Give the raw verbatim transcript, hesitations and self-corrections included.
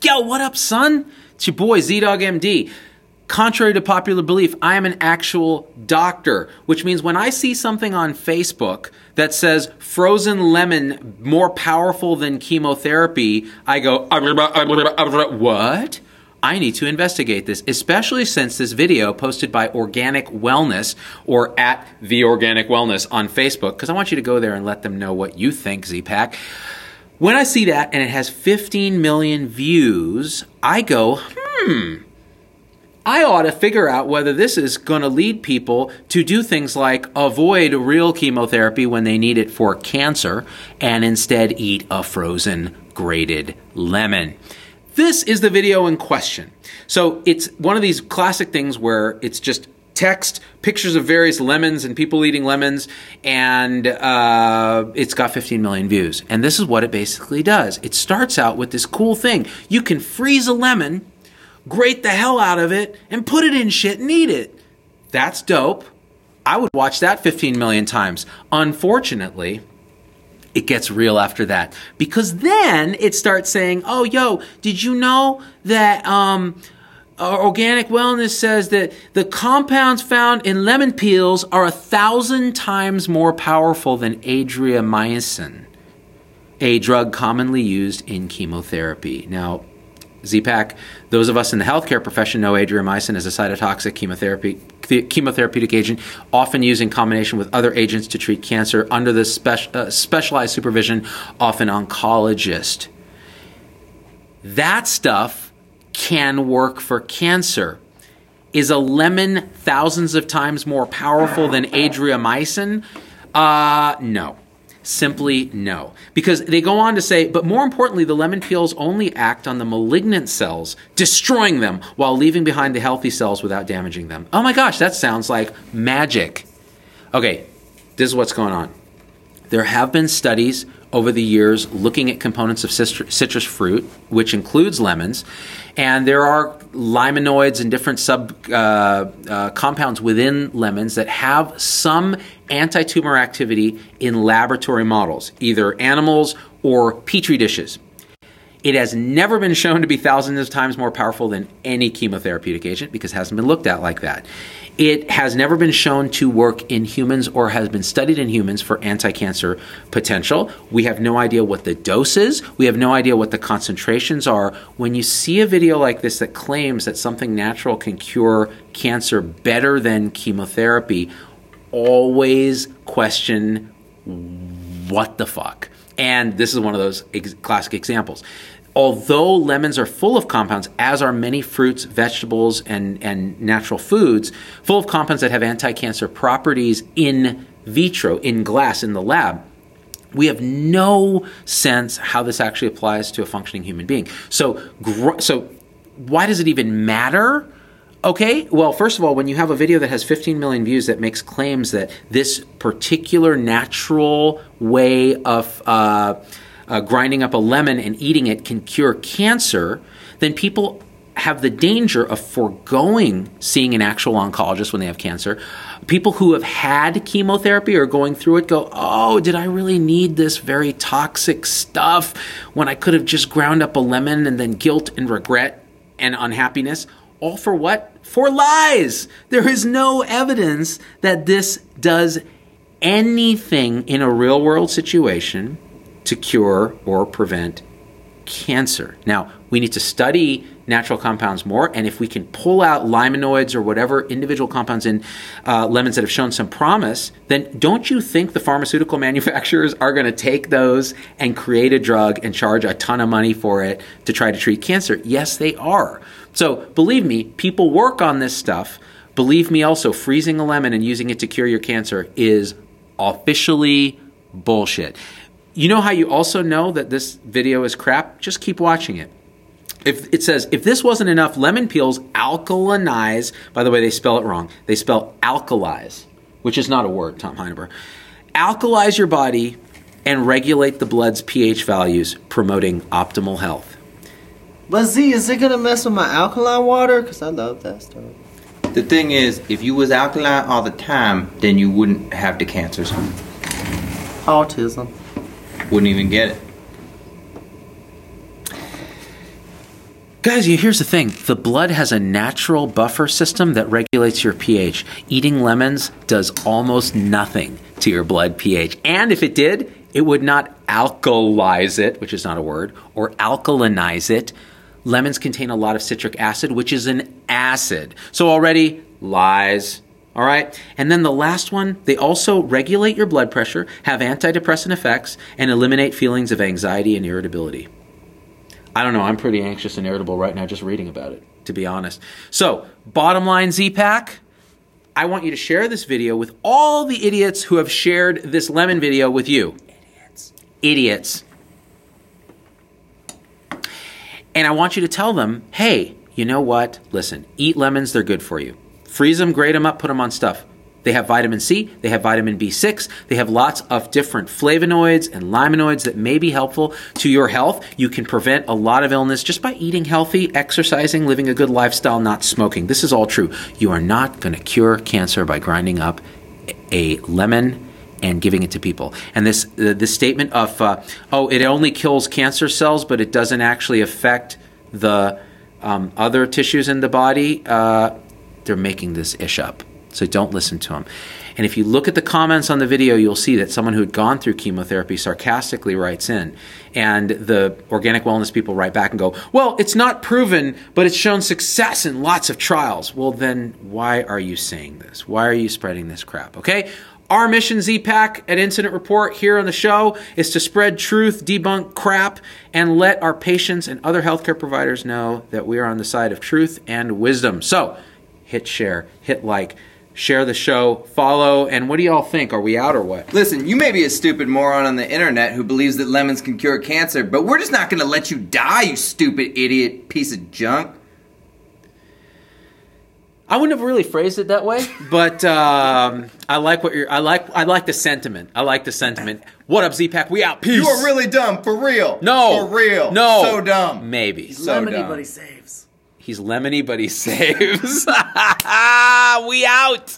Yo, what up, son? It's your boy, Z-Dog M D. Contrary to popular belief, I am an actual doctor, which means when I see something on Facebook that says frozen lemon more powerful than chemotherapy, I go, what? I need to investigate this, especially since this video posted by Organic Wellness or at The Organic Wellness on Facebook, because I want you to go there and let them know what you think, Z-Pack. When I see that and it has fifteen million views, I go, hmm, I ought to figure out whether this is going to lead people to do things like avoid real chemotherapy when they need it for cancer and instead eat a frozen grated lemon. This is the video in question. So it's one of these classic things where it's just text, pictures of various lemons and people eating lemons, and uh, it's got fifteen million views. And this is what it basically does. It starts out with this cool thing. You can freeze a lemon, grate the hell out of it, and put it in shit and eat it. That's dope. I would watch that fifteen million times. Unfortunately, it gets real after that. Because then it starts saying, oh, yo, did you know that um, Organic Wellness says that the compounds found in lemon peels are a thousand times more powerful than adriamycin, a drug commonly used in chemotherapy. Now, Z-Pack, those of us in the healthcare profession know adriamycin is a cytotoxic chemotherapy, chemotherapeutic agent, often used in combination with other agents to treat cancer under the spe- uh, specialized supervision of an oncologist. That stuff can work for cancer. Is a lemon thousands of times more powerful than adriamycin? Uh, no. Simply no. Because they go on to say, but more importantly, the lemon peels only act on the malignant cells, destroying them while leaving behind the healthy cells without damaging them. Oh my gosh, that sounds like magic. Okay, this is what's going on. There have been studies over the years looking at components of citrus fruit, which includes lemons, and there are limonoids and different sub uh, uh, compounds within lemons that have some anti-tumor activity in laboratory models, either animals or petri dishes. It has never been shown to be thousands of times more powerful than any chemotherapeutic agent because it hasn't been looked at like that. It has never been shown to work in humans or has been studied in humans for anti-cancer potential. We have no idea what the dose is. We have no idea what the concentrations are. When you see a video like this that claims that something natural can cure cancer better than chemotherapy, always question what the fuck. And this is one of those ex- classic examples. Although lemons are full of compounds, as are many fruits, vegetables, and, and natural foods, full of compounds that have anti-cancer properties in vitro, in glass, in the lab, we have no sense how this actually applies to a functioning human being. So, gr- so why does it even matter? Okay, well, first of all, when you have a video that has fifteen million views that makes claims that this particular natural way of uh, uh, grinding up a lemon and eating it can cure cancer, then people have the danger of foregoing seeing an actual oncologist when they have cancer. People who have had chemotherapy or going through it go, oh, did I really need this very toxic stuff when I could have just ground up a lemon, and then guilt and regret and unhappiness? All for what? For lies. There is no evidence that this does anything in a real world situation to cure or prevent cancer. Now, we need to study natural compounds more, and if we can pull out limonoids or whatever individual compounds in uh, lemons that have shown some promise, then don't you think the pharmaceutical manufacturers are going to take those and create a drug and charge a ton of money for it to try to treat cancer? Yes, they are. So believe me, people work on this stuff. Believe me also, freezing a lemon and using it to cure your cancer is officially bullshit. You know how you also know that this video is crap? Just keep watching it. If it says, if this wasn't enough, lemon peels alkalinize, by the way, they spell it wrong. They spell alkalize, which is not a word, Tom Heineberg. Alkalize your body and regulate the blood's pH values, promoting optimal health. But Z, is it going to mess with my alkaline water? Because I love that stuff. The thing is, if you was alkaline all the time, then you wouldn't have the cancers. Autism. Wouldn't even get it. Guys, here's the thing. The blood has a natural buffer system that regulates your pH. Eating lemons does almost nothing to your blood pH. And if it did, it would not alkalize it, which is not a word, or alkalinize it. Lemons contain a lot of citric acid, which is an acid. So already, lies. All right? And then the last one, they also regulate your blood pressure, have antidepressant effects, and eliminate feelings of anxiety and irritability. I don't know. I'm pretty anxious and irritable right now just reading about it, to be honest. So, bottom line, Z-Pack, I want you to share this video with all the idiots who have shared this lemon video with you. Idiots. Idiots. And I want you to tell them, hey, you know what? Listen, eat lemons. They're good for you. Freeze them, grate them up, put them on stuff. They have vitamin C, they have vitamin B six, they have lots of different flavonoids and limonoids that may be helpful to your health. You can prevent a lot of illness just by eating healthy, exercising, living a good lifestyle, not smoking. This is all true. You are not going to cure cancer by grinding up a lemon and giving it to people. And this uh, this statement of, uh, oh, it only kills cancer cells, but it doesn't actually affect the um, other tissues in the body, uh, they're making this ish up. So don't listen to them. And if you look at the comments on the video, you'll see that someone who had gone through chemotherapy sarcastically writes in. And the organic wellness people write back and go, well, it's not proven, but it's shown success in lots of trials. Well, then why are you saying this? Why are you spreading this crap? Okay? Our mission, Z-Pack, at Incident Report here on the show is to spread truth, debunk crap, and let our patients and other healthcare providers know that we are on the side of truth and wisdom. So hit share, hit like, share the show, follow, and what do y'all think? Are we out or what? Listen, you may be a stupid moron on the internet who believes that lemons can cure cancer, but we're just not going to let you die, you stupid idiot piece of junk. I wouldn't have really phrased it that way, but um, I like what you're. I like. I like the sentiment. I like the sentiment. What up, Z-Pack? We out. Peace. You are really dumb, for real. No, for real. No, so dumb. Maybe. He's so lemony, dumb. but he saves. He's lemony, but he saves. We out.